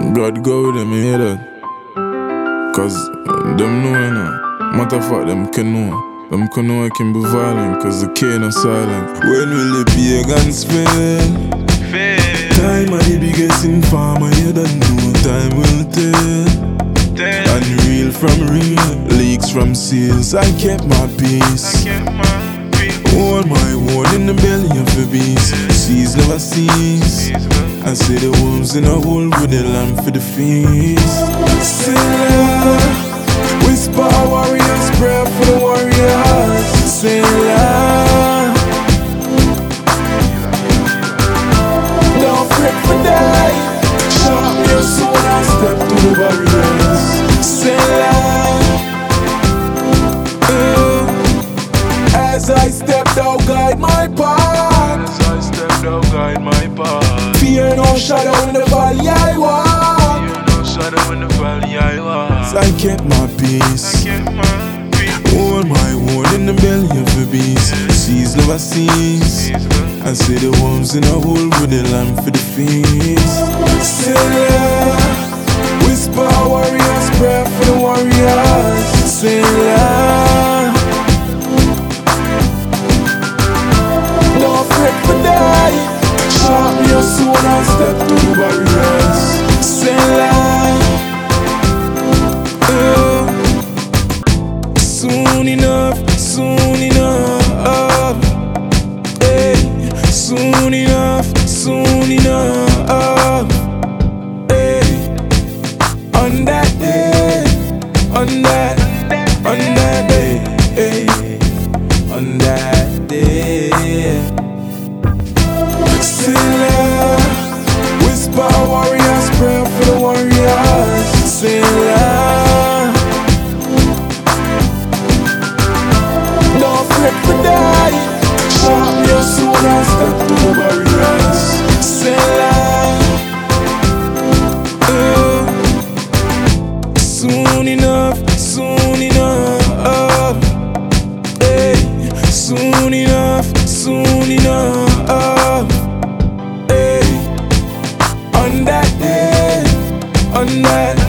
God go with them, you hear that? Cause them know, you know. Matter of fact, them can know. Them can know I can be violent, cause the cane is silent. When will the pagans fail? Time are the biggest informer, you don't know, time will tell. Unreal from real, leaks from seals, I kept my peace. All my word in the belly of the beast, seas never cease. I see the wolves in a hole with the lamb for the feast. Sailor, whisper a warrior's prayer for the warriors. Sailor, don't fret for die. Sharpen your sword and step to the barriers. Sailor, as I step down, guide my path. As I step down, guide my path. Fear no shadow in the valley I walk. Fear no shadow in the valley I walk. I kept my peace. All my word in the belly of the beast. Seas never cease. I see the wolves in a hole with the lamb for the feast. Sailor, whisper a warrior's prayer for the warriors. Sailor, don't fret for die. Sharpen your sword and step to the barriers. Sailor, soon enough, soon enough. Hey, soon enough, soon enough. Hey, on that day, on that day, hey, on that day. Sailor, whisper a warrior's prayer for the warriors. Sailor, don't fret for die. Sharpen your sword and step to the barriers. Sailor, soon enough, soon enough. Hey, soon enough, soon enough. Hey, on that day, on that